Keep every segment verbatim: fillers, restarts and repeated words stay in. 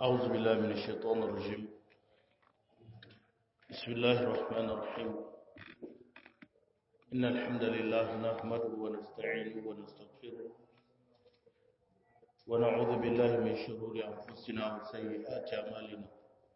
أعوذ بالله من الشيطان الرجيم بسم الله الرحمن الرحيم إن الحمد لله نحمده ونستعينه ونستغفره ونعوذ بالله من شرور أنفسنا وسيئات أعمالنا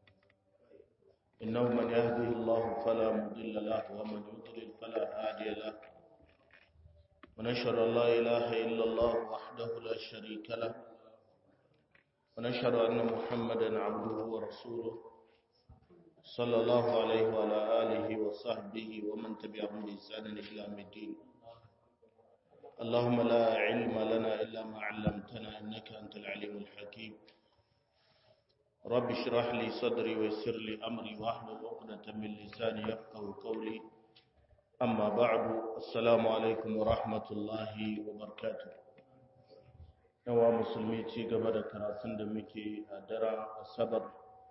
إنه من يهده الله فلا مضل له ومن يضلل فلا هادي له ونشهد أن لا إله إلا الله وحده لا شريك له ونشهد أن محمدا عبده ورسوله صلى الله عليه وعلى آله وصحبه ومن تبعهم بإحسان إلى يوم الدين اللهم لا علم لنا إلا ما علمتنا إنك أنت العليم الحكيم رب اشرح لي صدري ويسر لي أمري واحلل عقدة من لساني يفقهوا قولي أما بعد السلام عليكم ورحمة الله وبركاته yawa musulmi ci gaba da karatun da muke a daren asabar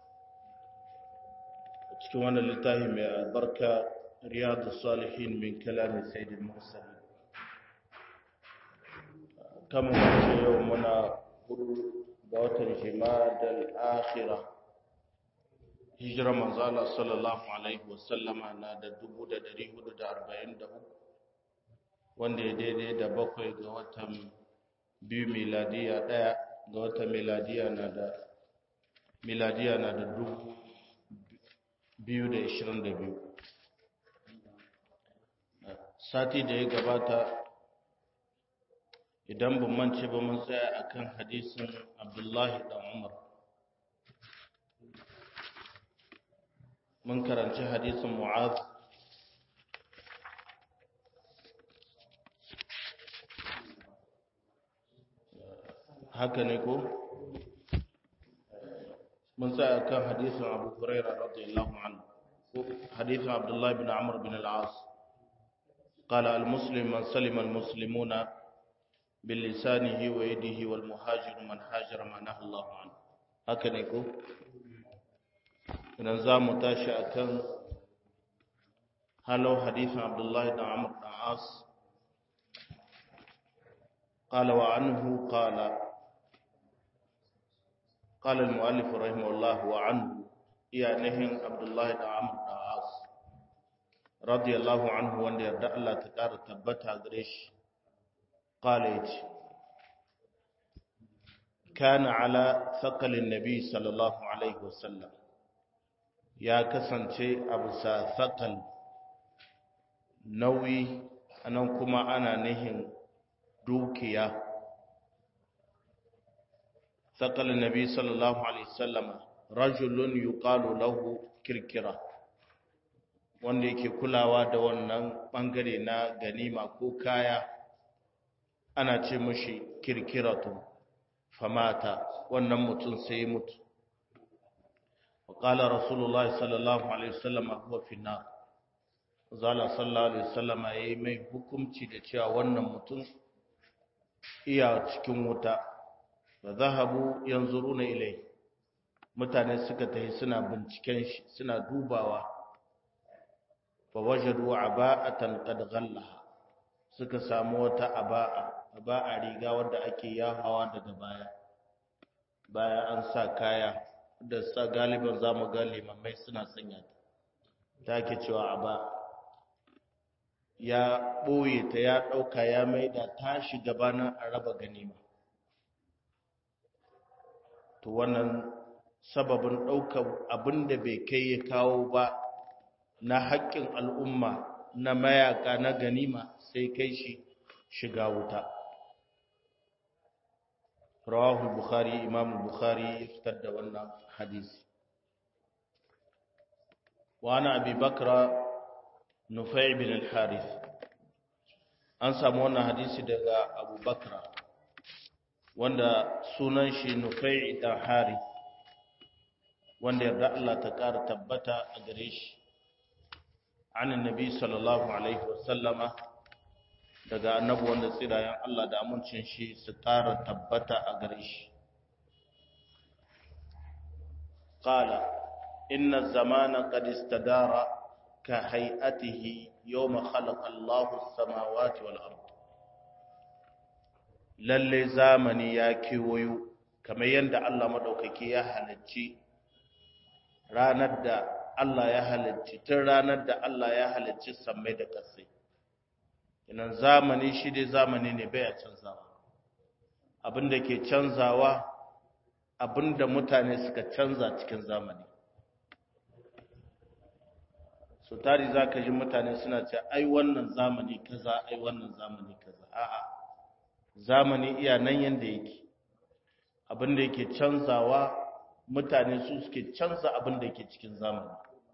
a cikin wannan littafi mai albarka riyadu salihin min kalamin sayyidul mursalin kamar wace yau muna hudu ga watan jimadal akhira hijira manzo Allah sallallahu alaihi wasallama na da dubu da dari hudu da arba'in da uku wanda ya daidai da bakwai ga watan biyu miladiya ɗaya ga wata miladiya na da miladiya na da dubu biyu da ishirin da biyu sati da ya gabata idan ban mance ba mun tsaya akan hadisin Abdullahi dan Umar mun karanci hadisin Mu'adh haka ne ko mun tsaya kan hadisin Abu Hurairah radiyallahu anhu ko hadisin Abdullah ibn Amr bin al-As qala al-muslim man salima al-muslimuna bil lisanihi wa yadihi wal muhajir man hajara ma nahaa Allah anhu haka ne ko idan zamu tashi akan halau hadisin Abdullah ibn Amr bin al-As قال وعنه قال قال المؤلف رحمه الله وعنه يا نهن عبد الله بن عمرو بن العاص رضي الله عنه وان يرضى الله تقار تبتا غريش قال يتي كان على ثقل النبي صلى الله عليه وسلم يا كسانتي ابو سا ثقل nauyi anan kuma ana nihin dukiya ثقل النبي صلى الله عليه وسلم رجل يقال له kirkira wanda yake kulawa da wannan bangare na ganima ko kaya ana ce mishi kirkiratu famata wannan mutum sai mutu وقال رسول الله صلى الله عليه وسلم هو في النار zalla sallallahu alaihi wasallam yayi mai hukunci da cewa wannan mutum iya cikin wuta da zahabu yanzuruna ilai mutane suka tafi suna binciken shi suna dubawa fa wajadu aba'atan qad ghallaha suka samu wata aba'a aba'a riga wanda ake yahawa daga baya baya an sa kaya da sa galiban zamu ga limamai suna sanya ta take cewa aba'a ya boye ta ya dauka ya maida ta shiga bana a raba ganima to wannan sababin ɗaukar abin da bai kai ya kawo ba na haƙƙin al'umma na mayaka na ganima sai kai shi shiga wuta rawahu bukhari imam bukhari ya fitar da wannan hadisi wa ana abi bakra nufai bin al-harith an samu wannan hadisi daga abu bakra wanda sunan shi Nufai dan Harith wanda yarda Allah ta ƙara tabbata a gare shi an annabi sallallahu alaihi wasallama daga annabi wanda tsirayen Allah da amincin shi su ƙara tabbata a gare shi qala inna zamana qad istadara ka hay'atihi yawma khalaqa Allahu as-samawati wal ardh lalle zamani ya kewayo kamar yadda Allah madaukaki ya halicci ranar da Allah ya halicci tun ranar da Allah ya halicci sammai da ƙasai. Inan zamani shi dai zamani ne bai canzawa. Abinda ke canzawa abinda mutane suka canza cikin zamani. So tari zaka ji mutane suna ce ai wannan zamani kaza ai wannan zamani kaza. A'a. Zamani iya nan yanda yake. Abinda yake canzawa mutane su suke canza abinda yake cikin zamani.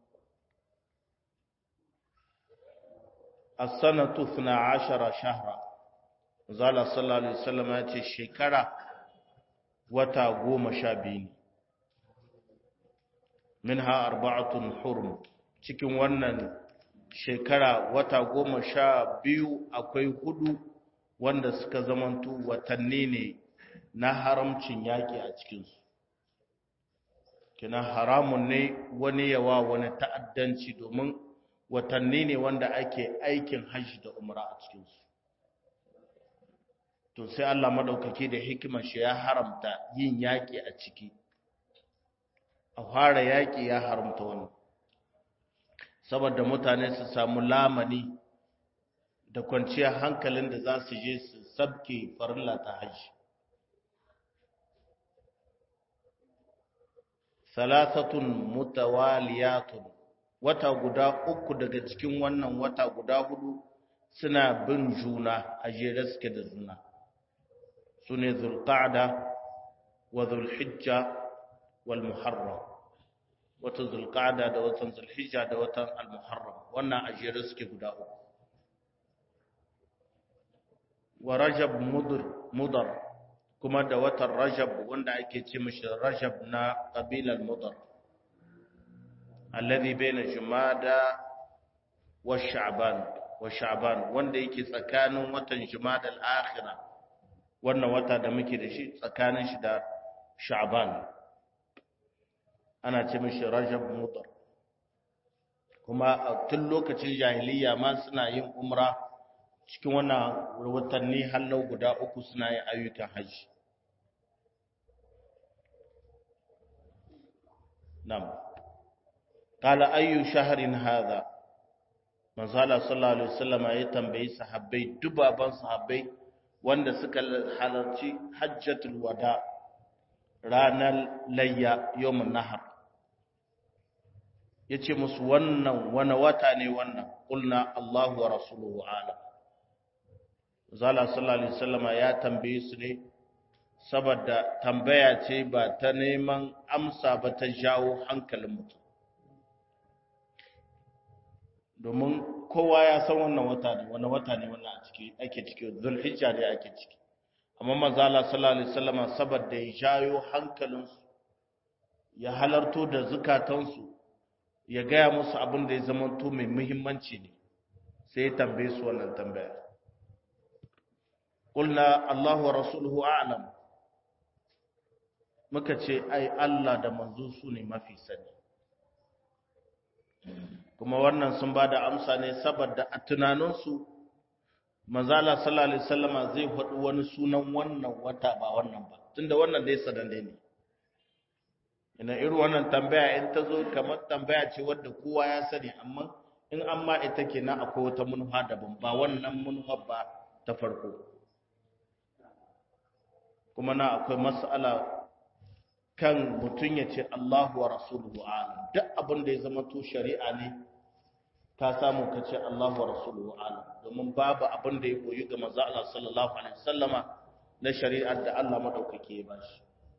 As-sanatu ithna ashara shahra. Zala sallallahu alaihi wasallam ya ce shekara wata goma sha biyu ne. Minha arba'atun hurum. Cikin wannan shekara wata goma sha biyu akwai hudu wanda suka zamantu watanni ne na haramcin yaki a cikinsu. Kina haramun ne wani yawa wani ta'addanci domin watanni ne wanda ake aikin hajji da umra a cikinsu. To sai Allah madaukaki da hikimar shi ya haramta yin yaki a ciki. A fara yaki ya haramta wannan. Saboda mutane su samu lamani da kwanciyar hankalin da za su je su sabke farilla ta hajji. Salasatun mutawaliyatun, wata guda uku daga cikin wannan wata guda hudu suna bin juna a jere suke da juna. Su ne Zulqa'da wa Zulhijja wal Muharram. Watan Zulqa'da da watan Zulhijja da watan Al-Muharram. Wannan a jere suke guda uku. Wa Rajab Mudar kuma da watan Rajab wanda ake ce mishi Rajab na kabilar Mudar. Alladhi baina Jumada wa Sha'ban wa Sha'ban wanda yake tsakanin watan Jumada al-Akhirah. Wannan wata da muke da shi tsakanin shi da Sha'ban. Ana ce mishi Rajab Mudar. Kuma a tun lokacin jahiliya ma suna yin umra cikin wannan watanni hallau guda uku suna yin ayyukan hajji. Nam. Qala ayyu shahrin hadha? Manzo Allah sallallahu alaihi wasallam ya tambayi sahabbai dubaban sahabbai wanda suka halarci hajjatul wada ranar layya yawmun nahar. Yace musu wannan wani wata ne wannan? Qulna Allahu wa rasuluhu a'lam. Zala sallallahu alaihi wasallama ya tambaye su ne saboda tambaya ce ba ta neman amsa ba ta jawo hankalin mutum. Domin kowa ya san wannan wata ne, wannan wata ne wannan a ciki ake ciki Zulhijja ne ake ciki. Amma manzo Allah sallallahu alaihi wasallama saboda ya jayo hankalinsu ya halarto da zukatansu ya gaya musu abin da ya zama to mai muhimmanci ne sai ya tambaye su wannan tambaya. Qulna Allahu wa rasuluhu a'lam. Muka ce ai Allah da manzo su ne mafi sani. Kuma wannan sun bada amsa ne saboda a tunaninsu manzo Allah sallallahu alaihi wasallama zai faɗi wani sunan wannan wata ba wannan ba tunda wannan dai sananne ne. Ina irin wannan tambaya in ta zo kamar tambaya ce wadda kowa ya sani amma in amma ita kenan akwai wata munha daban ba wannan munha ba ta farko. Kuma na akwai mas'ala kan mutum ya ce Allahu wa rasuluhu alam. Duk abin da ya zama to shari'a ne ka samu ka ce Allahu wa rasuluhu alam. Domin babu abin da ya koyi ga manzo Allah sallallahu alaihi wasallama na shari'ar da Allah madaukake ya bashi.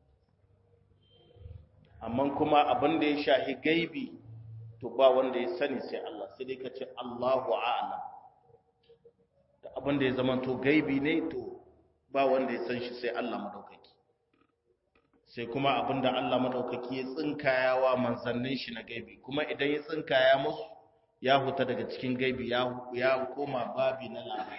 Amma kuma abin da ya shahi gaibi to ba wanda ya sani sai Allah, sai dai ka ce Allahu a'lam. Da abin da ya zama to gaibi ne to ba wanda ya san shi sai Allah madaukaki. Sai kuma abinda Allah madaukaki ya tsinkaya wa manzannin shi na gaibi, kuma idan ya tsinkaya musu ya huta daga cikin gaibi ya ya koma babi na labari.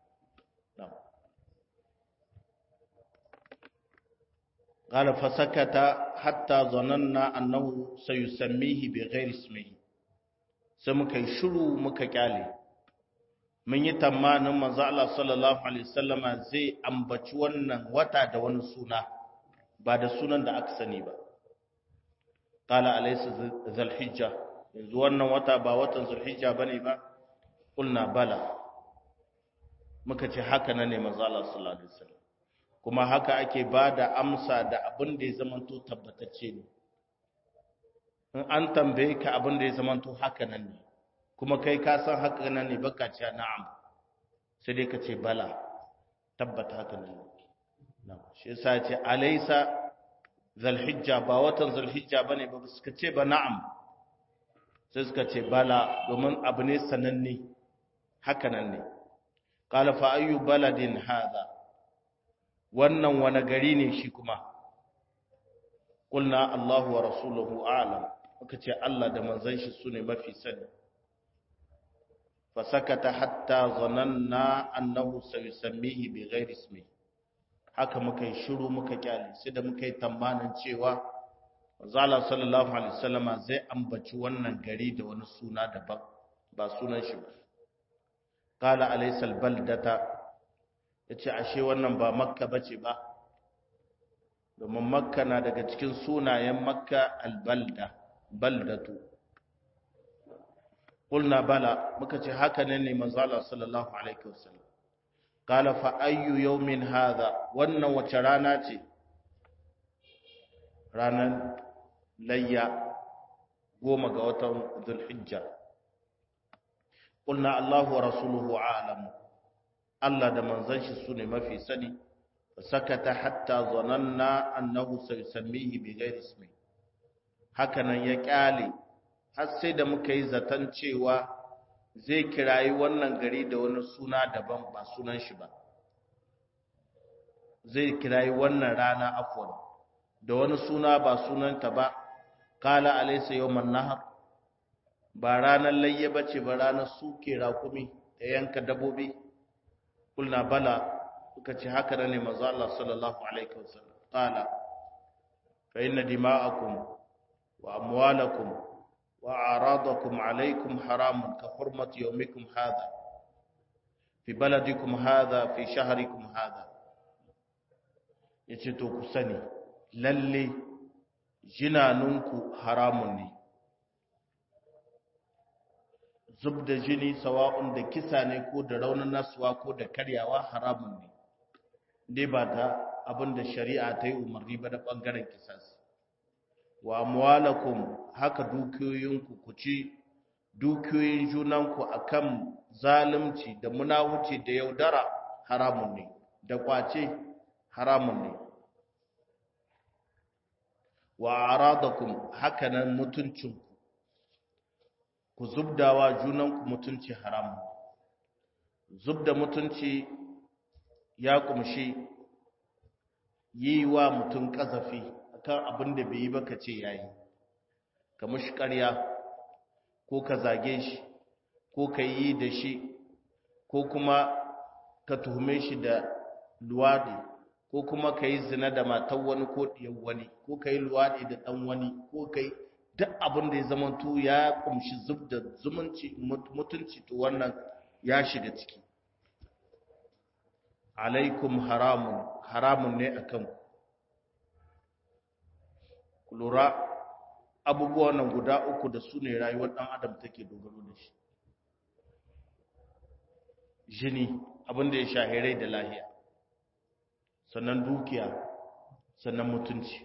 Qala fasakata hatta zananna annahu sayusammihi bighairi ismihi. Sai muka yi shiru muka kyale. Mun yi tamanin manzo Allah sallallahu alaihi wasallama zai ambaci wannan wata da wani suna ba da sunan da aka sani ba. Qala alaysa zulhijja, yanzu wannan wata ba watan zulhijja bane ba? Qulna bala, muka ce haka nan ne manzo Allah sallallahu alaihi wasallam. Kuma haka ake bada amsa da abin da ya zamanto tabbatacce ne. In an tambaye ka abin da ya zamanto haka nan ne, kuma kai ka san haka nan ne, baka ce na'am, sai dai ka ce bala, tabbata haka nan ne. Shi yasa ya ce alaysa zulhijja, ba watan zulhijja bane ba, suka ce ba na'am, sai suka ce bala, domin abu ne sananne, haka nan ne. Qala fa ayyu baladin hadha, wannan wani gari ne shi kuma? Qulna Allahu wa rasuluhu a'lam, muka ce Allah da manzon shi sune mafi sani. Fa sakata hatta zananna annahu sayusammihi bi ghairi ismi, haka muka yi shiru muka kyale, sai da muka yi tamanin cewa manzo sallallahu alaihi wasallama zai ambaci wannan gari da wani suna daban, ba sunan shi ba. Qala alaysa albaldata, yace ashe wannan ba makka bace ba, domin makka na daga cikin sunayen makka albalda, baldatu. Qulna bala, muka ce haka ne ne manzo Allah sallallahu alaihi wasallam. Qala fa ayyu yawmin hadha, wannan wace rana ce? Ranan layya, goma ga watan Dhulhijja. Qulna Allahu wa rasuluhu a'lamu, Allah da manzon shi sune mafi sani. Sakata hatta zananna annahu sayusammihi bi ghairi ismi, hakanan ya kyale har sai da muka yi zaton cewa zai kirayi wannan gari da wani suna daban, ba sunan shi ba. Zai kirayi wannan rana afwan da wani suna ba sunanta ba. Qala alaysa yawman nahar, ba ranar layya bace ba, ranar suke rakumi da yanka dabobi. Kulna bala, suka ce haka ne manzo Allah sallallahu alaihi wasallam. Qala fa inna dima'akum wa amwalakum wa a'radakum alaykum haramun ka hurmati yawmikum hadha fi baladikum hadha fi shahrikum hadha. Yace to ku sani lalle jinanunku haramun ne, zub da jini sawa'un da kisa ne ko da raunin nasuwa ko da karyawa haramun ne, dai ba ta abinda shari'a ta yi umarni ba da ɓangaren kisas. Wa amwalakum, haka dukiyoyinku, ku ci dukiyoyin junanku akan zalunci da munawuci da yaudara haramun ne, da kwace haramun ne. Wa aradakum, haka nan mutuncinku, ku zubdawa junanku mutunci haramun. Zubda mutunci ya kumshi yi wa mutum kazafi akan abin da bai yi ba ka ce yayi, ka mushi ƙarya ko ka zage shi ko ka yi da shi ko kuma ka tuhume shi da luwadi ko kuma ka yi zina da matan wani ko ɗiyar wani ko ka yi luwadi da ɗan wani ko ka yi duk abin da ya zamanto ya kumshi zub da zumunci mutunci, to wannan ya shiga ciki. Alaikum haramun, haramun ne akan ku. Lura abubuwan nan guda uku da su ne rayuwar ɗan adam take dogaro da shi. Jini, abin da ya shahirai da lahiya, sannan dukiya, sannan mutunci.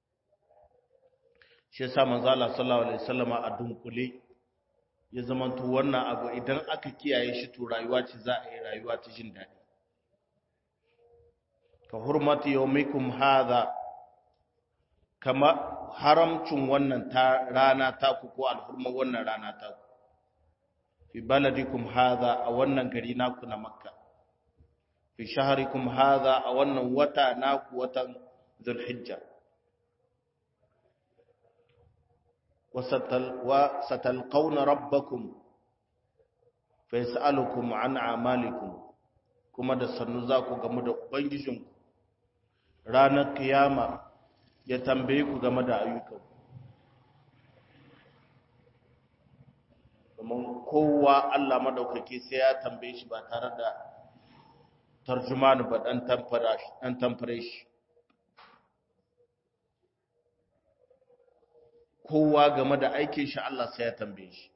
Shi yasa manzo Allah sallallahu alaihi wasallama a dunkule ya zamanto wannan abu idan aka kiyaye shi to rayuwa ce za a yi rayuwa ta jin daɗi. Ka hurmati yawmikum hadha, kama haramcin wannan ta rana ta ku ko alhurma wannan rana ta ku. Fi baladikum hadha, a wannan gari naku na Makka. Fi shahrikum hadha, a wannan wata naku watan Dhulhijja. وستلقون ربكم فيسألكم عن أعمالكم, kuma da sannu za ku gamu da Ubangijinku ranar kiyama ya tambaye ku game da ayyukanku. Domin kowa Allah madaukake sai ya tambaye shi ba tare da tarjumani ba, dan tamfare shi. kowa game da aikin shi Allah sai ya tambaye shi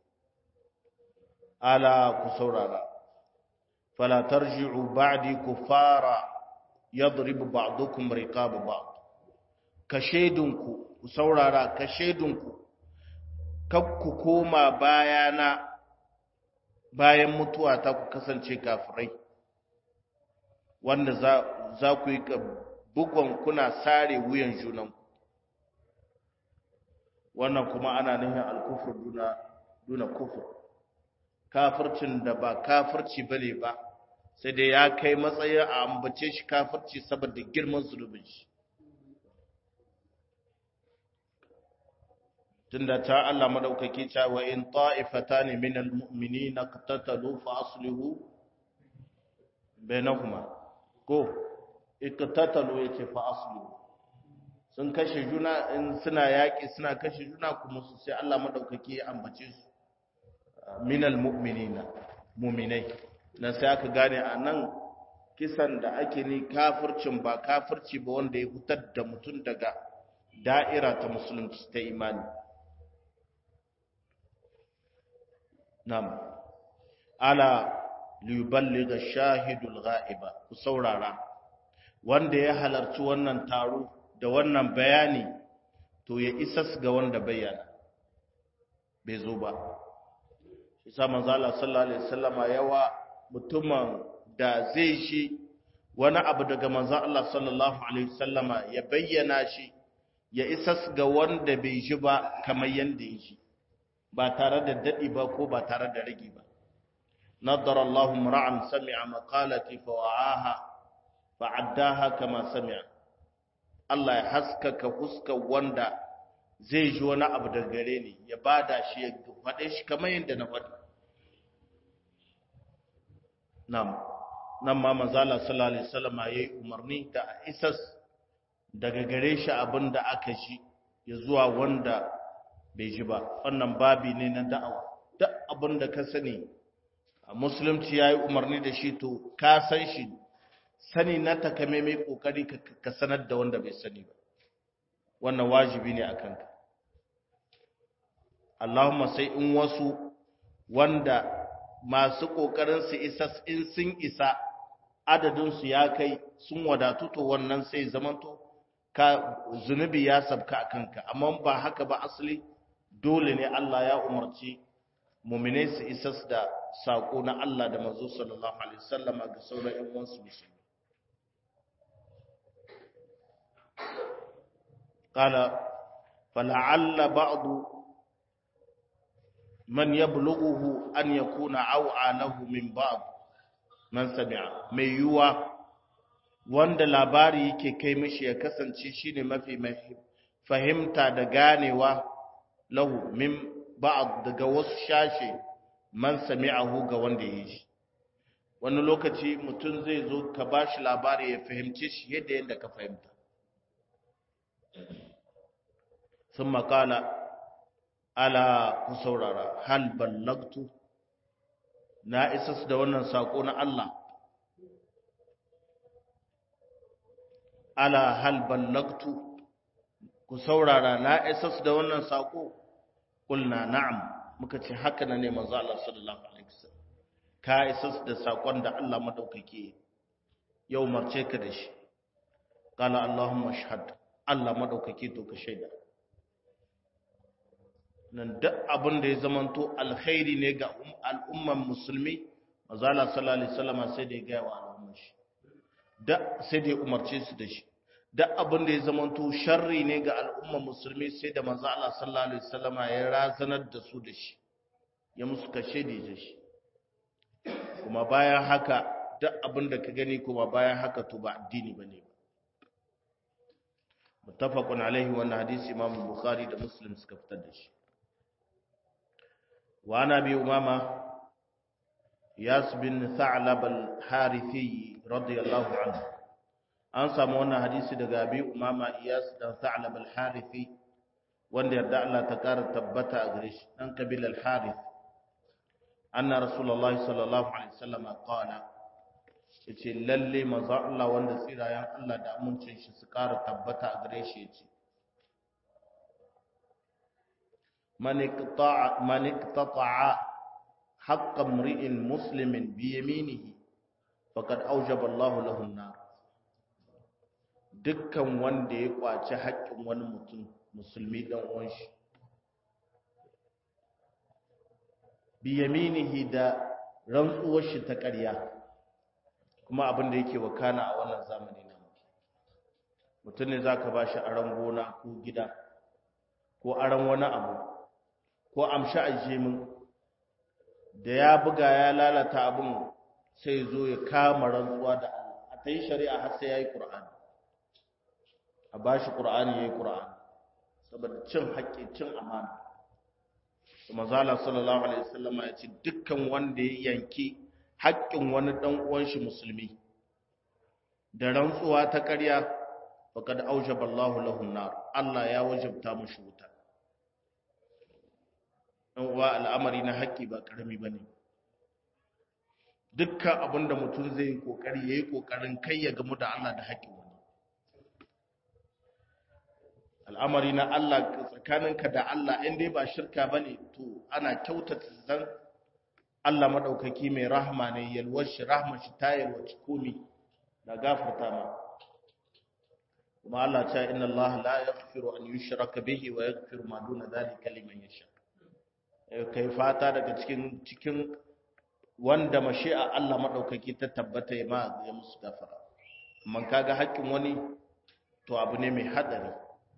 ala ku saurara fala tarji'u ba'di kufara yadribu ba'dukum riqab ba'd ka shedunku ku saurara ka shedunku kakku koma bayana bayan mutuwa ta ku kasance kafirai wanda za za ku yi bugon kuna sare wuyan junanku wannan kuma ana nufin al-kufr duna duna kufr kafircin da ba kafirci bane ba sai dai ya kai matsayin a ambace shi kafirci saboda girman zulubin shi tunda ta Allah madaukaki ta wa in ta'ifatan min almu'minina qatatalu fa aslihu bainahuma ko iqtatalu yace fa aslihu sun kashe juna in suna yaki suna kashe juna kuma su sai Allah madaukaki ya ambace su min almu'minina mu'minai na sai aka gane anan kisan da ake ni kafircin ba kafirci ba wanda ya hutar da mutum daga da'ira ta musulunci ta imani nam ala liyuballigha shahidul ghaiba ku saurara wanda ya halarci wannan taro da wannan bayani to ya isas ga wanda bayyana bai zo ba isa manzo Allah sallallahu alaihi wasallama yawa mutumin da zai shi wani abu daga manzo Allah sallallahu alaihi wasallama ya bayyana shi ya isas ga wanda bai ji ba kamar yanda ya ji ba tare da dadi ba ko ba tare da rigi ba nadara Allahu mar'an sami'a maqalati fa wa'aha fa addaha kama sami'a Allah ya haskaka huskar wanda zai ji wani abu daga gare ni ya bada shi ya faɗe shi kamar yanda na faɗi nam nan ma manzala sallallahu alaihi wasallam yayi umarni da isas daga gare shi abinda aka shi ya zuwa wanda bai ji ba wannan babi ne na da'awa duk abinda ka sani musulunci yayi umarni da shi to ka san shi sani na takame mai kokari ka sanar da wanda bai sani ba wannan wajibi ne akan ka Allahumma sai in wasu wanda masu kokarin su isa in sun isa adadin su ya kai sun wadatu to wannan sai zamanto ka zunubi ya sabka akan ka amma ba haka ba asali dole ne Allah ya umarci mu'mine su isa da sako na Allah da manzo sallallahu alaihi wasallam ga sauran ƴan uwansu musulmi qala fala'alla ba'du man yablughuhu an yakuna aw'a lahu min ba'd man sami'a mai yuwa wanda labari yake kai mishi ya kasance shine mafi fahimta da ganewa lahu min ba'd daga wasu shashe man sami'ahu ga wanda ya yi wani lokaci mutum zai zo ka bashi labari ya fahimce shi yadda yadda ka fahimta ثم قال ala ku saurara hal ballagtu na isas da wannan sako na Allah ala hal ballagtu ku saurara na isas da wannan sako kulna na'am muka ce haka ne manzo Allah sallallahu alaihi wasallam ka isas da sakon da Allah madaukake yau marce ka da shi qala allahumma ashhad Allah madaukake to ka shaida nan duk abin da ya zamanto alkhairi ne ga al'umman musulmi mazala sallallahu alaihi wasallam sai da ya ga wa al'umman shi da sai da ya umarce su da shi duk abin da ya zamanto sharri ne ga al'umman musulmi sai da manzo Allah sallallahu alaihi wasallam ya razanar da su da shi ya musu kashe da shi kuma bayan haka duk abin da ka gani kuma bayan haka to ba addini bane ba muttafaqun alaihi wannan hadisi Imam Bukhari da Muslim suka fitar da shi وعن أبي أمامة ياس بن ثعلب الحارثي رضي الله عنه أنسى مونا حديث دقى أبي أمامة ياس بن ثعلب الحارثي وان يردع الله تكار تبتا أغريش أنكبل الحارث أن رسول الله صلى الله عليه وسلم قال yace lalle manzo Allah wanda tsirayen Allah da amincin shi su ƙara tabbata a gare shi yace man iqta'a man iqtata'a haqqa imri'in muslimin bi yaminihi faqad awjaba Allahu lahu an-nar dukkan wanda ya kwaci haƙƙin wani mutum musulmi dan uwan shi bi yaminihi da rantsuwar shi ta ƙarya kuma abin da yake wakana a wannan zamani na mutum ne zaka bashi aran gona ko gida ko aran wani abu ko amsha aje min da ya buga ya lalata abin sai zo ya kama rantsuwa da Allah a tayi shari'a har sai yayi Qur'ani a bashi Qur'ani yayi Qur'ani saboda cin haƙƙi cin amana kuma zalla sallallahu alaihi wasallam ya ce dukkan wanda ya yanki haƙƙin wani dan uwan shi musulmi da rantsuwa ta ƙarya faqad awjaba Allahu lahu an-nar Allah ya wajabta mushi wuta dan uwa al'amari na haƙƙi ba karami bane dukkan abinda mutum zai yi kokari yayi kokarin kai ya gamu da Allah da haƙƙin wani al'amari na Allah tsakaninka da Allah in dai ba shirka bane to ana kyautata zan Allah madaukaki mai rahma ne yalwar shi rahmar shi ta yalwaci komi da gafarta ma kuma Allah ta inna Allah la yaghfiru an yushraka bihi wa yaghfiru ma duna dhalika liman yasha kai fata daga cikin cikin wanda mashi'a Allah madaukaki ta tabbata ya ma ya musu gafara amma kaga haƙƙin wani to abu ne mai hadari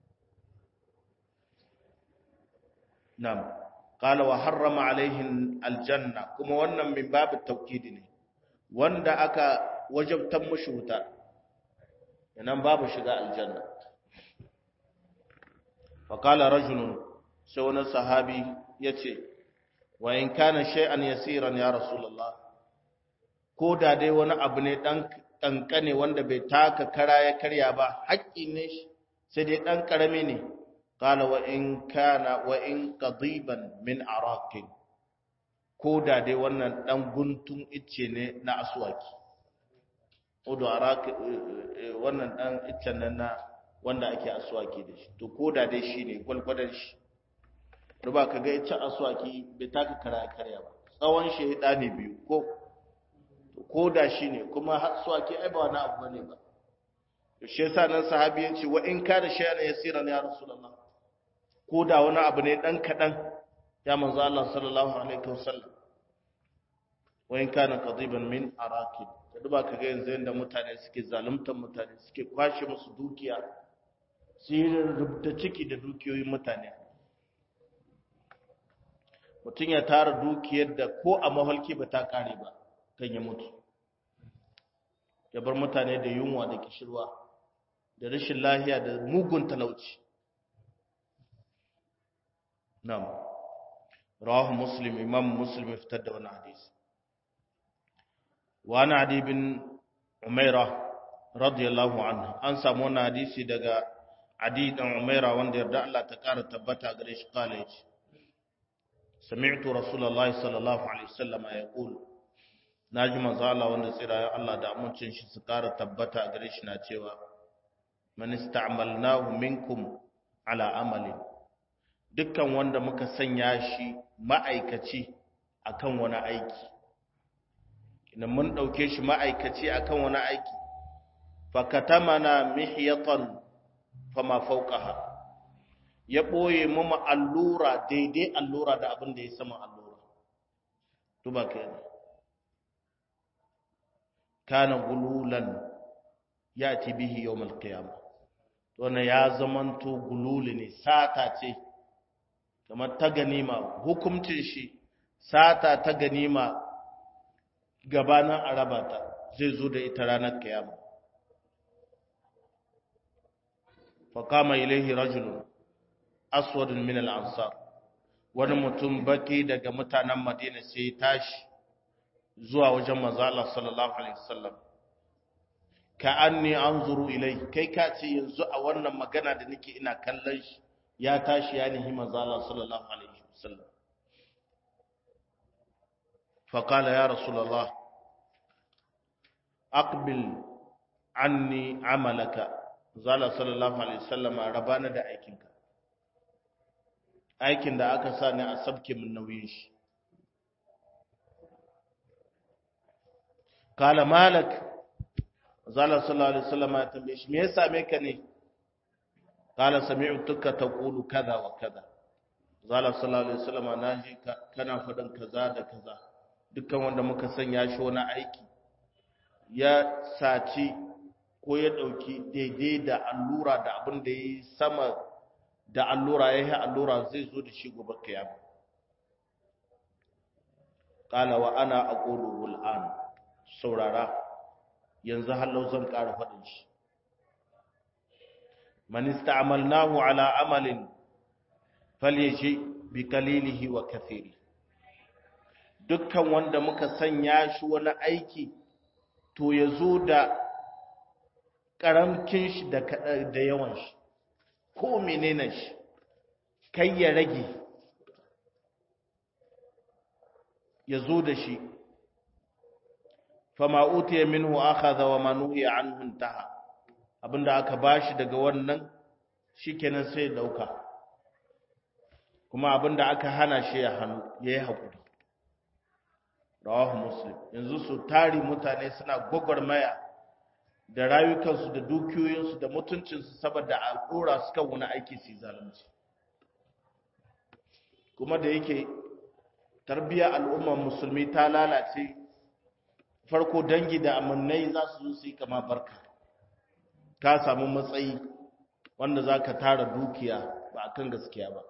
nam qala wa harrama alaihin aljanna kuma wannan min babu tawkid ne wanda aka wajabtan mushi wuta nan babu shiga aljanna fa qala rajulun sai wani sahabi yace wa in kana shay'an yasiran ya rasulullah ko da dai wani abu ne dan kankane wanda bai taka kara ya karya ba haƙƙi ne sai dai dan karame ne qala wa in kana wa in qadiban min araqin ko da dai wannan dan guntun icce ne na aswaki odo araq wannan dan iccen nan na wanda ake aswaki da shi to ko da dai shine gwalgwadar shi ruba kaga icce aswaki bai taka kara karya ba tsawon shi ne biyu ko ko da shine kuma aswaki ai ba wani abu bane ba to shi yasa nan sahabi yace wa in kana shay'an yasiran ya rasulullah ko da wani abu ne dan kadan ya manzo Allah sallallahu alaihi wasallam wa in kana qadiban min araqib duba kaga yanzu yanda mutane suke zaluntar mutane suke kwashe musu dukiya su yi rubuta ciki da dukiyoyin mutane mutum ya tara dukiyar da ko a mahalki ba ta kare ba kan ya mutu ya bar mutane da yunwa da kishirwa da rashin lahiya da mugun talauci na'am rawahu muslim imam muslim fitar da wannan hadisi wa ana adi bin umaira radiyallahu anhu an samu wannan hadisi daga adi dan umaira wanda yarda Allah ta kara tabbata gare shi kala yace sami'tu rasulullahi sallallahu alaihi wasallam yaqul naji manzo Allah wanda tsira ya Allah da amincin shi su kara tabbata gare shi na cewa man ista'malnahu minkum ala amalin dukkan wanda muka sanya shi ma'aikaci akan wani aiki idan mun dauke shi ma'aikaci akan wani aiki fakatamana mihyatan fama fawqaha ya boye mu allura daidai allura da abin da ya sama allura duba kenan kana gululan yati bihi yawm alqiyamah to ne ya zamanto gululi ne sata ce kamar ta ganima hukuncin shi sata ta ganima gabanin arabata zai zo da ita ranar kiyama faqama ilayhi rajulun aswadun min al-ansar wani mutum baki daga mutanen Madina sai tashi zuwa wajen manzo Allah sallallahu alaihi wasallam ka anni anzuru ilai kai ka ce yanzu a wannan magana da nake ina kallon shi ya tashi ya nihi manzo Allah sallallahu alaihi wasallam fa qala ya rasulullah aqbil anni amalaka manzo Allah sallallahu alaihi wasallam rabana da aikinka aikin da aka sa ni a sabke min nauyin shi. Kala malak, zala sallallahu alaihi wasallam ya tambaye shi, me ya same ka ne? Kala sami'tuka taqulu kaza wa kaza. Zala sallallahu alaihi wasallam naji kana faɗin kaza da kaza. Dukkan wanda muka sanya shi wani aiki ya saci ko ya dauki daidai da allura da abin da yi sama da allura yayi allura zai zo da shi gobe kiyama. Kala wa ana aqulu al'an, saurara yanzu hallau zan ƙara faɗin shi. Man ista'malnahu ala amalin falyaji bi qalilihi wa kathiri. Dukkan wanda muka sanya shi wani aiki to yazo da karamcin shi da da yawan shi, ko menene shi, kai ya rage yazo da shi. Fama utiya minhu akhadha wa man nuhiya anhu intaha. Abinda aka bashi daga wannan shikenan sai ya dauka, kuma abinda aka hana shi ya hannu yayi hakuri. Rawahu Muslim. Yanzu su tari mutane suna gogormaya da rayukansu da dukiyoyinsu da mutuncinsu saboda a dora su kan wani aiki su zalunci. Kuma da yake tarbiyyar al'ummar musulmi ta lalace, farko dangi da amannai za su zo su yi kama barka, ka samu matsayi wanda za ka tara dukiya ba a kan gaskiya ba.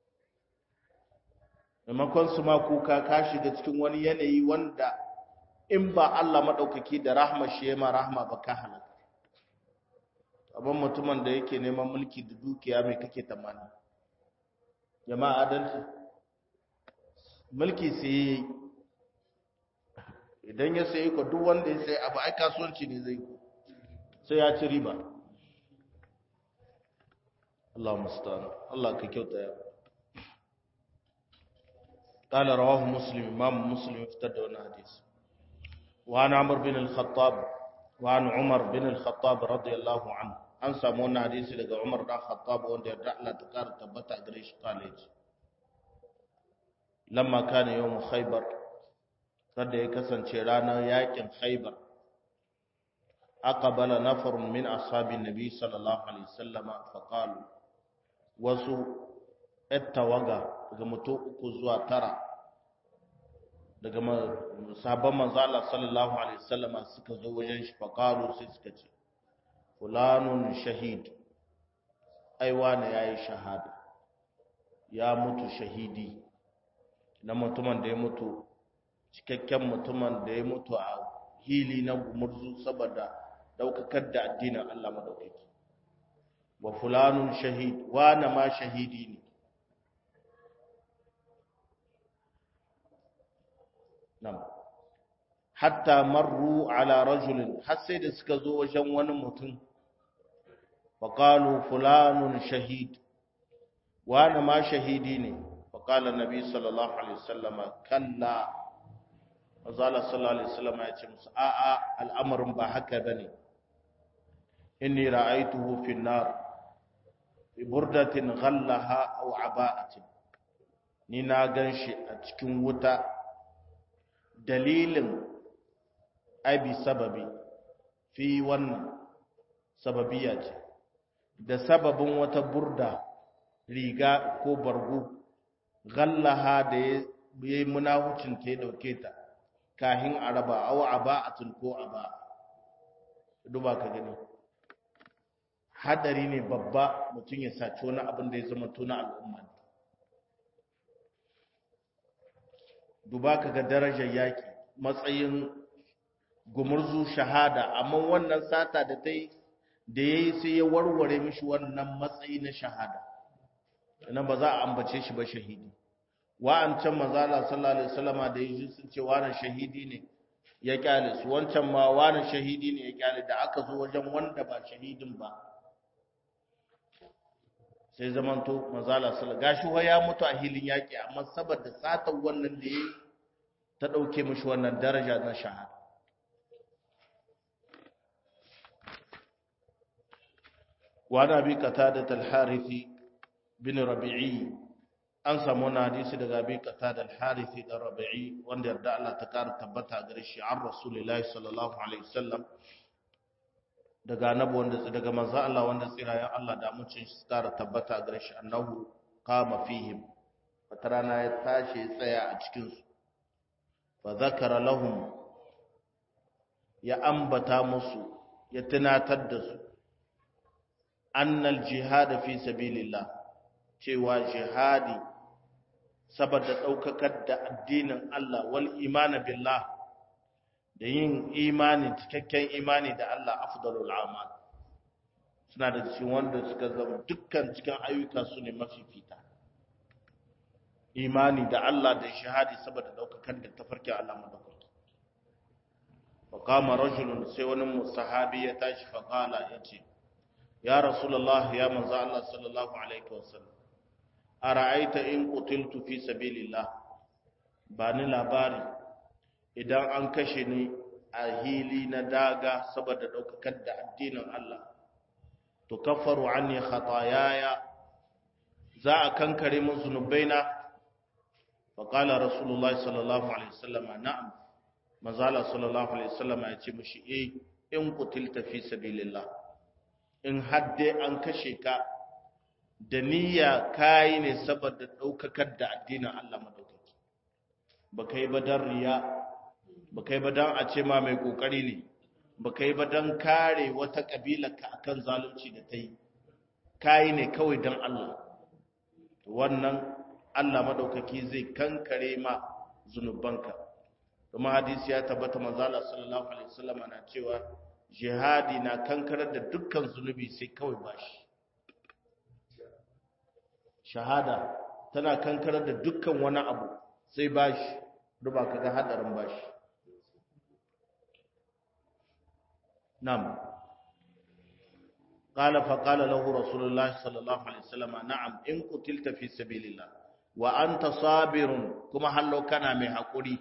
Maimakon su ma kuka ka shiga cikin wani yanayi wanda in ba Allah maɗaukaki da rahma shi ya ma rahma ba ka halaka. Abin mutumin da yake neman mulki da dukiya mai kake tamani? Jama'a adalci, mulki sai idan ya sayi ko duk wanda ya sayi abu ai kasuwanci ne zai sai ya ci riba. Allah musta'an, Allah ka kyauta ya. قال رواه مسلم امام مسلم افتدى وانا حديث. وعن عمر بن الخطاب وعن عمر بن الخطاب رضي الله عنه an samu wannan hadisi daga Umar dan Khattab wanda ya Allah ta kara tabbata gare shi college. Lamma kana yawm Khaybar, kada ya kasance ranar yakin Khaybar, aqbala nafarun min ashabin nabi sallallahu alaihi wasallam fa qalu, wasu attawaga daga mutum uku zuwa tara daga sahabban manzo Allah sallallahu alaihi wasallam suka zo wajen shi fa qalu, sai suka ce fulanun shahid, ai wani yayi shahada, ya mutu shahidi. Na mutumin da ya mutu cikakken mutumin da ya mutu a hili na gumurzu saboda daukakar da addinin Allah madaukaki. Wa fulanun shahid, wani ma shahidi ne. Nam hatta marru ala rajulin, har sai da suka zo wajen wani mutum. Faqalu fulanun shahid, wani ma shahidi ne. Faqala nabi sallallahu alaihi wasallam kalla, azala sallallahu alaihi wasallam ya ce musu a'a, al'amarin ba haka bane. Inni ra'aytuhu fi an-nar bi burdatin ghallaha aw aba'atin, ni na ganshi a cikin wuta dalilin abi sababi, fi wannan sababiya ce, da sababin wata burda, riga ko bargo, gallaha da ya yi munahucin ta ya dauke ta kahin araba, aw aba'atun ko aba. Duba ka gani, hadari ne babba mutum ya saci wani abin da ya zama tuna al'umma. Duba ka ga darajar yaki, matsayin gumurzu, shahada, amma wannan sata da ta yi da ya yi sai ya warware mishi wannan matsayi na shahada, nan ba za a ambace shi ba shahidi. Wa'ancan manzala sallallahu alaihi wasallama da yi sun ce wani shahidi ne ya kyale su, wancan ma wani shahidi ne ya kyale. Da aka zo wajen wanda ba shahidin ba, sai zamanto manzala sallallahu gashi wa ya mutu a hilin yaki, amma saboda satar wannan da yi ta dauke mishi wannan daraja na shahada. وعن أبي قتادة الحارث بن ربيعي an samu wani hadisi daga Abi Qatada al-Harithi da Rabi'i wanda yarda Allah ta kara tabbata gare shi an Rasulullahi sallallahu alaihi wasallam daga annabi wanda daga manzo Allah wanda tsirayen Allah da mucin shi kara tabbata gare shi annahu qama fihim wata rana ya tashi tsaya a cikin su fa zakara lahum ya ambata musu ya tunatar da su annal jihad fi sabilillah cewa jihadi saboda daukakar da addinin Allah wal iman billah da yin imani cikakken imani da Allah afdalul amal suna da cikin wanda suka zama dukkan cikin ayyuka su ne mafifita imani da Allah da shahadi saboda daukakar da tafarkin Allah madaukaki fa qama rajulun sai wani sahabi ya tashi fa qala yace ya rasulullah ya manzo Allah sallallahu alaihi wasallam ara'aita in qutiltu fi sabilillah bani labari idan an kashe ni a hili na daga saboda daukakar da addinin Allah to kaffaru anni khataayaya za a kankare min zunubaina fa qala rasulullah sallallahu alaihi wasallam na'am manzala sallallahu alaihi wasallam ya ce mishi eh in qutilta fi sabilillah in hadde an kashe ka da niyya kai ne saboda daukakar da addinin Allah madaukaki baka yi badan riya baka yi badan a ce ma mai kokari ne baka yi badan kare wata kabila ka akan zalunci da tai kai ne kawai dan Allah wannan Allah madaukaki zai kankare ma zunubanka kuma hadisi ya tabbata manzo Allah sallallahu alaihi wasallam na cewa jihadi na kankarar da dukkan zunubi sai kawai bashi shahada tana kankarar da dukkan wani abu sai bashi duba kaga hadarin bashi nam qala fa qala lahu rasulullah sallallahu alaihi wasallam na'am in qutilta fi sabilillah wa anta sabirun kuma hallo kana mai hakuri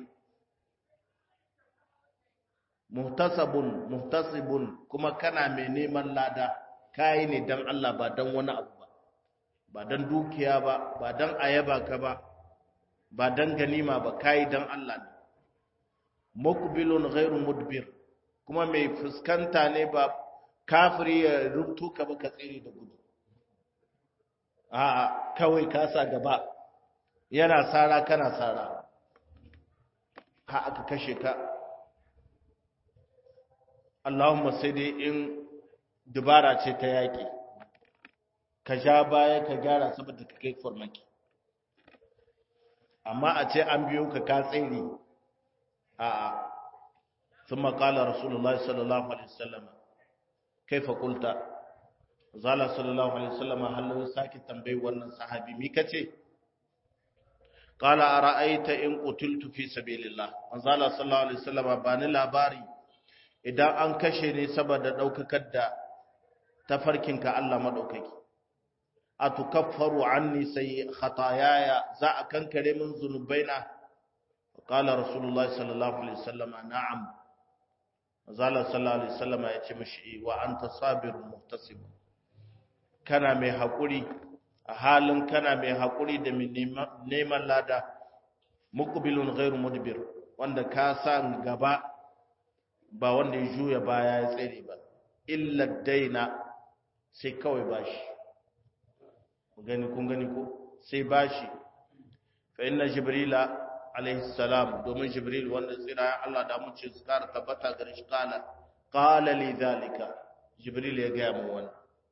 muhtasabun muhtasibun kuma kana mai neman lada kai ne dan Allah ba dan wani abu ba ba dan dukiya ba ba dan ayaba ka ba ba dan ganima ba kai dan Allah ne muqbilun ghairu mudbir kuma mai fuskanta ne ba kafiri ya rubuto ka ba ka tsere da gudu a kawai ka sa gaba yana sara kana sara ha aka kashe ka Allahumma sai dai in dubara ce ta yaƙi ka ja baya ka gyara saboda ka kai farmaki amma a ce an biyo ka ka tsere a sun makala rasulullahi sallallahu alaihi wasallam kaifa qulta zala sallallahu alaihi wasallam hallo saki tambayi wannan sahabi mi kace qala ara'aita in qutiltu fi sabilillah zala sallallahu alaihi wasallam bani labari idan an kashe ne saboda daukakar da tafarkinka Allah madaukaki atukaffaru anni sayyi khataayaya za a kankare min zunubaina qala rasulullahi sallallahu alaihi wasallam na'am zalla sallallahu alaihi wasallam ya ce mishi wa anta sabirun muhtasib kana mai hakuri a halin kana mai hakuri da neman lada muqbilun ghairu mudbir wanda ka san gaba ba wanda ya juya baya ya tsere ba illa daina sai kawai bashi gani kun gani ko sai bashi fa inna jibrila alaihi salam domin jibril wanda tsira Allah da mun ce su kara tabbata gare shi kala qala li zalika jibril ya ga mu wannan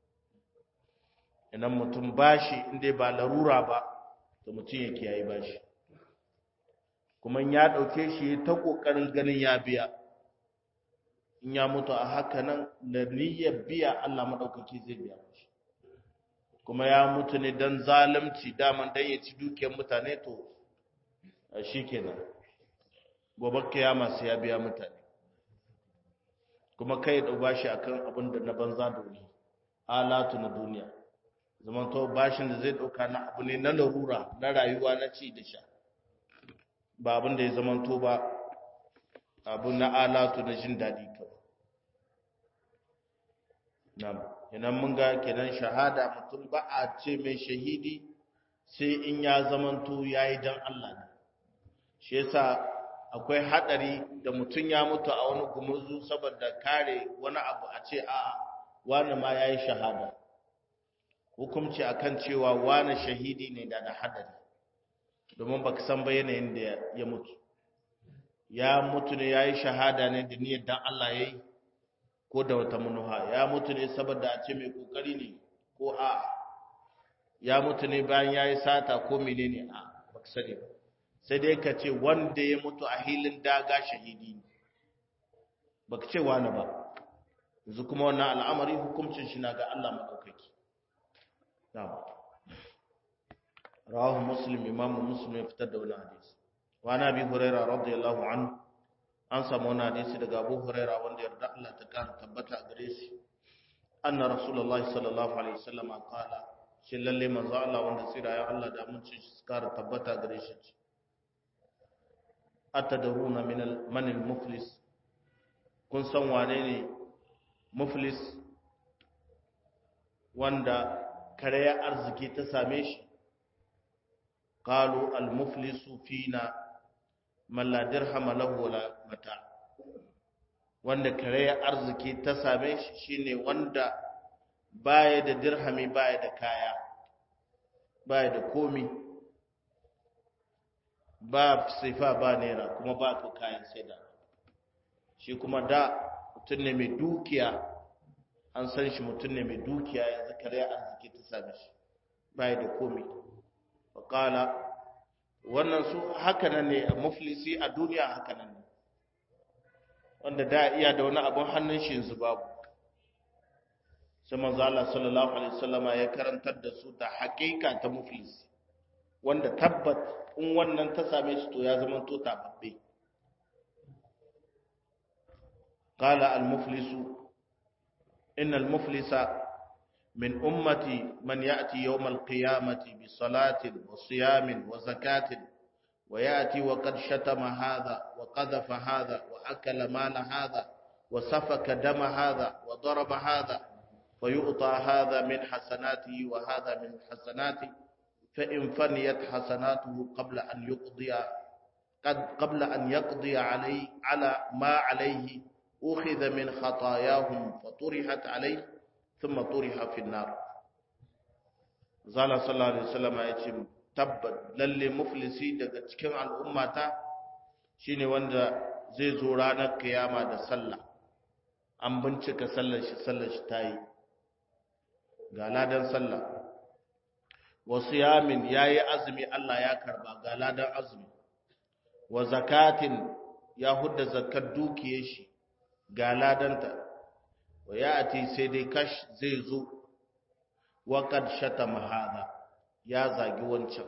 idan mutum bashi inde ba larura ba to mutum yake yayi bashi kuma ya dauke shi ta kokarin ganin ya biya in ya mutu a haka nan da niyyar biya Allah madaukaki zai biya shi kuma ya mutu ne dan zalunci daman dan ya ci dukiyar mutane to shikenan gobe kiyama sai ya biya mutane kuma kai da bashi akan abin da na banza da wuri alatu na duniya zaman to bashin da zai dauka na abu ne na larura na rayuwa na ci da sha ba abin da ya zaman to ba abu na alatu na jin dadi kawai na'am idan mun ga kenan shahada mutum ba a ce mai shahidi sai in ya zamanto yayi dan Allah ne shi yasa akwai hadari da mutun ya mutu a wani gumurzu saboda kare wani abu a ce a wani ma yayi shahada hukunci akan cewa wani shahidi ne da da hadari domin baka san ba yanayin da ya mutu ya mutu ne yayi shahada ne da niyyar dan Allah yayi ko da wata manuha ya mutu ne saboda a ce mai kokari ne ko a ya mutu ne bayan yayi sata ko menene a baka sani ba sai dai ka ce wanda ya mutu a hilin daga shahidi ne baka ce wani ba yanzu kuma wannan al'amari hukuncin shi na ga Allah madaukaki na'am rawahu muslim imam muslim ya fitar da wannan hadisi wa nabi hurairah radiyallahu anhu an samu wannan hadisi daga Abu Hurairah wanda yarda Allah ta kara tabbata a gare shi anna rasulullahi sallallahu alaihi wasallam qala shi lalle manzo Allah wanda tsira ya Allah da mun ci kara tabbata a gare shi atadruna min al man al muflis kun san wane ne muflis wanda karaya arziki ta same shi qalu al muflisu fina man la dirham lahu wala mata wanda karaya arziki ta same shi shine wanda baya da dirhami baya da kaya baya da komi ba sifa ba naira kuma ba ka kayan saida shi kuma da mutum ne mai dukiya an san shi mutum ne mai dukiya yanzu karaya arziki ta same shi baya da komi faqala wannan su haka nan ne muflisi a duniya haka nan ne wanda da iya da wani abun hannun shi yanzu babu sai manzo Allah sallallahu alaihi wasallama ya karantar da su da haƙiƙa ta muflisi wanda tabbat in wannan ta same shi to ya zama to tababbe qala al muflisu innal muflisa من أمتي من يأتي يوم القيامة بصلاة وصيام وزكاة ويأتي وقد شتم هذا وقذف هذا وأكل مال هذا وسفك دم هذا وضرب هذا فيؤطى هذا من حسناته وهذا من حسناته فإن فنيت حسناته قبل أن يقضي قد قبل أن يقضي عليه على ما عليه أخذ من خطاياهم فطرحت عليه ثم طرح في النار zalla sallallahu alaihi wasallam ya ce tabbat lalle muflisi daga cikin al'ummata shine wanda zai zo ranar kiyama da sallah an bincika sallar shi sallar shi tayi ga ladan sallah wa siyamin yayi azumi Allah ya karba ga ladan azumi wa zakatin ya hudda zakat dukiyar shi ga ladanta wa ya'ti sai dai kash zai zo wa kad shatama hada ya zagi wancan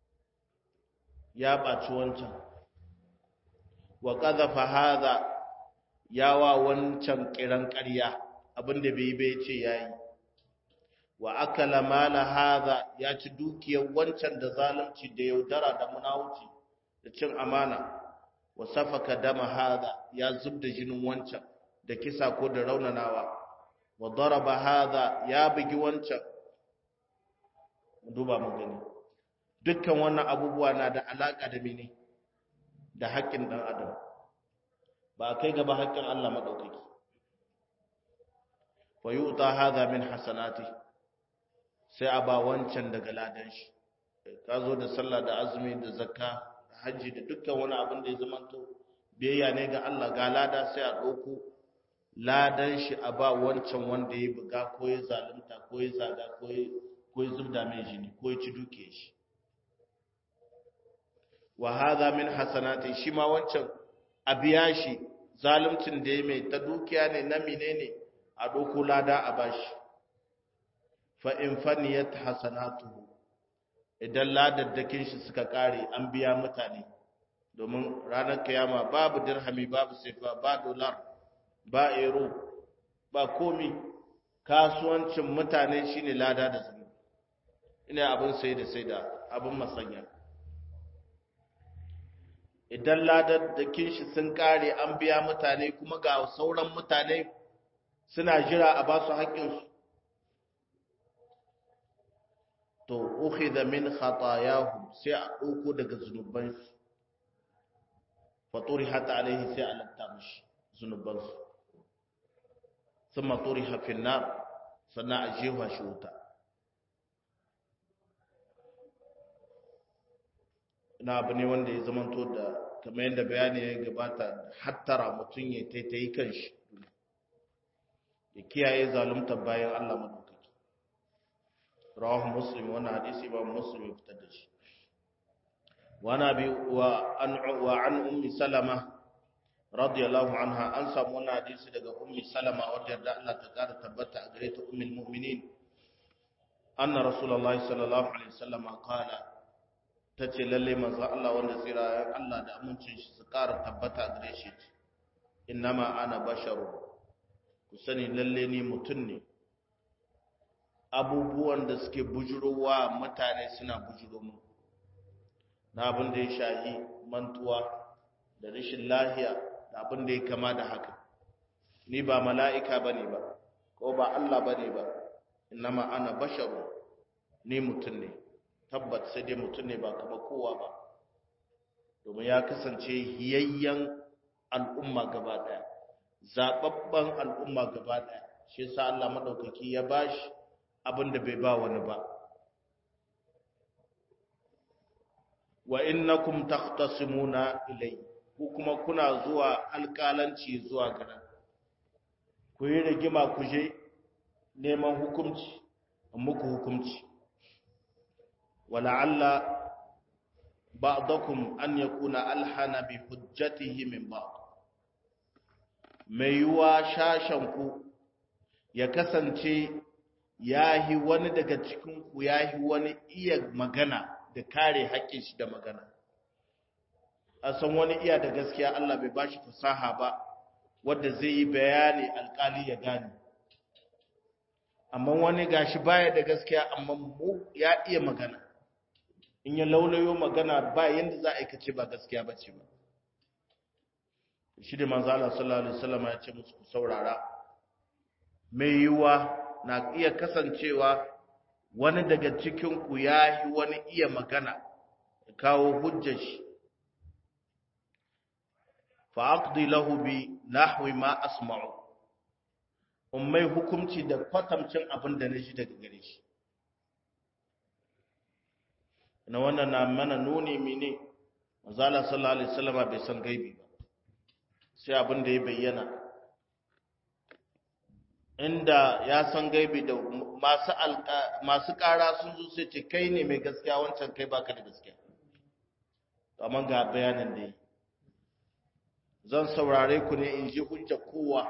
ya baci wancan wa qadhafa hada ya wa wancan kiran ƙarya abinda bai bai ce yayi wa akala mala hada ya ci dukiyar wancan da zalunci da yaudara da munawuci da cin amana wa safaka dama hada ya zubda jinin wancan da kisa ko da raunanawa wa daraba hada ya bugi wancan duba mun gani dukkan wannan abubuwa na da alaka da mene da haƙƙin dan adam ba kai gaba haƙƙin Allah madaukaki fa yu'ta hada min hasanati sai a ba wancan daga ladan shi ka zo da sallah da azumi da zakka da haji da dukkan wani abin da ya zamanto biyayya ne ga Allah ga lada sai a ɗauko ladan shi a ba wancan wanda ya buga ko ya zalunta ko ya zaga ko ya ko ya zubda mai jini ko ya ci duke shi wa hadha min hasanati shi ma wancan a biya shi zaluncin da ya mai ta dukiya ne na menene a ɗauko lada a bashi fa in faniyat hasanatuhu idan ladaddakin shi suka kare an biya mutane domin ranar kiyama babu dirhami babu sefa ba dollar ba euro ba komi kasuwancin mutane shine lada da zunubi ina abin sai da sai da abin masanya idan ladaddakin shi sun kare an biya mutane kuma ga sauran mutane suna jira a ba su haƙƙinsu to ukhidha min khatayahum sai a dauko daga zunubansu fa turihat alaihi sai a lafta mishi zunubansu thumma turiha fi an-nar sannan a jefa shi wuta. ina abu ne wanda ya zamanto da kamar yadda bayani ya gabata hattara mutum ya taitayi kanshi ya kiyaye zalunta bayan Allah madaukaki. rawahu muslim wannan hadisi ba muslim ya fitar da shi. wa nabi wa an wa an ummi salama radiyallahu anha an samu wannan hadisi daga ummi salama wadda da Allah ta kara tabbata a gare ta ummul mu'minin anna rasulullahi sallallahu alaihi wasallam qala tace lalle manzo Allah wanda tsira Allah da amincin shi su kara tabbata a gare shi innama ana basharu ku sani lalle ni mutun ne abubuwan da suke bujurowa mutane suna bujuro mu na abin da ya shahi mantuwa da rashin lahiya da abin da ya kama da haka ni ba mala'ika bane ba ko ba Allah bane ba innama ana basharu ni mutun ne tabbat sai dai mutun ne ba kamar kowa ba domin ya kasance hiyayyen al'umma gaba daya zababban al'umma gaba daya shi yasa Allah madaukaki ya bashi abinda bai ba wani ba. wa innakum taqtasimuna ilay ku kuma kuna zuwa alƙalanci zuwa garin ku yi rigima ku je neman hukunci muku hukunci wala'alla ba'dakum an yakuna alhana bi hujjatihi min ba'd mai yuwa shashanku ya kasance yahi wani daga cikin ku yahi wani iya magana da kare haƙƙin shi da magana. A san wani iya da gaskiya Allah bai bashi fasaha ba wanda zai yi bayani alƙali ya gane. Amma wani gashi baya da gaskiya amma mu ya iya magana. In ya laulayo magana ba yanda za a aikace ba gaskiya bace ba. Shi da manzo Allah sallallahu alaihi wasallam ya ce musu ku saurara. Mai yiwa na iya kasancewa wani daga cikinku ya yi wani iya magana ya kawo hujjar shi fa'aqdi lahu bi nahwi ma asma'u ummai hukunci da kwatamcin abin da naji daga gare shi na wannan na mana nuni mene manzala sallallahu alaihi wasallam bai san gaibi ba sai abin da ya bayyana inda ya san gaibi da masu masu ƙara sun zo sai ce kai ne mai gaskiya wancan kai baka da gaskiya amma ga bayanin da yi zan saurare ku ne in ji hujja kowa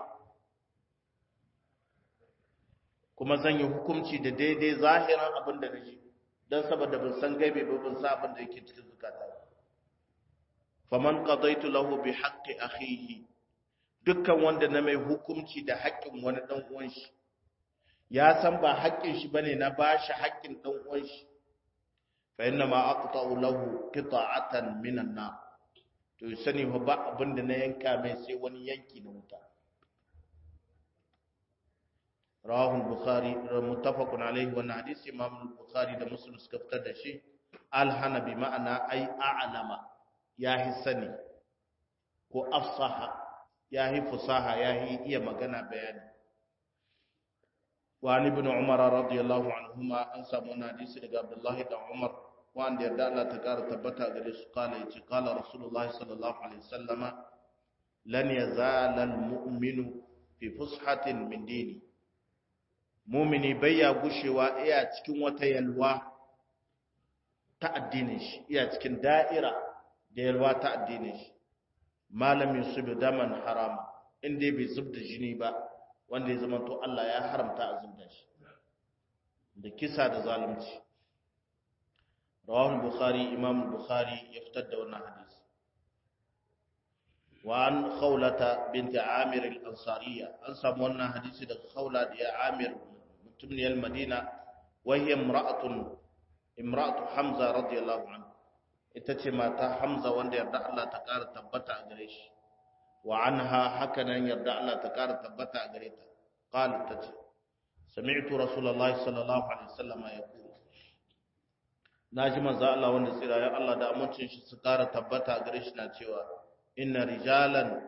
kuma zan yi hukunci da daidai zahiran abin da naji dan saboda ban san gaibi ba ban san abin da yake cikin zakata faman qadaitu lahu bi haqqi akhihi dukkan wanda na mai hukunci da haƙƙin wani ɗan uwan shi ya san ba haƙƙin shi bane na bashi haƙƙin ɗan uwan shi fa inna ma aqta'u lahu qita'atan minan nar to sani ba abin da na yanka mai sai wani yanki na wuta rawahu al-bukhari muttafaqun alayhi wa hadisi imam al-bukhari da muslim suka fitar da shi al-hana bi ma'ana ay a'lama ya hisani ko afsaha ya yi fusaha ya yi iya magana bayani wa ni ibn umar radiyallahu anhuma an samu hadisi daga abdullahi da umar wanda yarda Allah ta kara tabbata gare su kala yace kala rasulullahi sallallahu alaihi wasallama lan yazala almu'minu fi fushatin min dini mu'mini bayya gushewa iya cikin wata yalwa ta addinin shi iya cikin da'ira da yalwa ta addinin shi malam yusuf daman harama inda bai zubda jini ba wanda ya zama to Allah ya haramta a zubda shi da kisa da zalunci rawahu bukhari imam bukhari ya fitar da wannan hadisi wa an khawlata bint amir al-ansariya an samu wannan hadisi daga khawla da amir mutumniyar madina wa hiya imra'atun imra'atu hamza radiyallahu anhu ita ce mata Hamza wanda yarda Allah ta ƙara tabbata a gare shi wa anha hakanan yarda Allah ta ƙara tabbata a gare ta qalat tace sami'tu rasulullahi sallallahu alaihi wasallam yaqul naji manzo Allah wanda tsirayen Allah da amincin shi su ƙara tabbata gare shi na cewa inna rijalan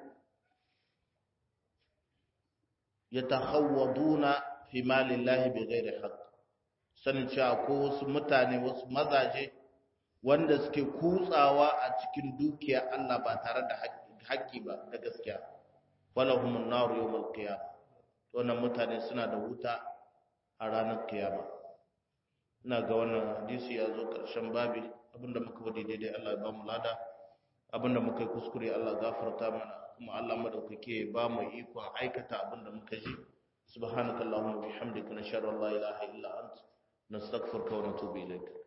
yatakhawwaduna fi malillahi bighairi haqq, sanin cewa ko wasu mutane wasu mazaje wanda suke kutsawa a cikin dukiya Allah ba tare da haƙƙi ba da gaskiya, walahumun naru yawmal qiyamah, to wannan mutane suna da wuta a ranar kiyama. Ina ga wannan hadisi ya zo ƙarshen babi, abinda muka wadi daidai Allah ya ba mu lada, abinda muka yi kuskure Allah gafarta mana, kuma Allah madaukake ba mu ikon aikata abinda muka ji. Subhanakallahumma bihamdika nashhadu an la ilaha illa anta nastaghfiruka wa natubu ilayk.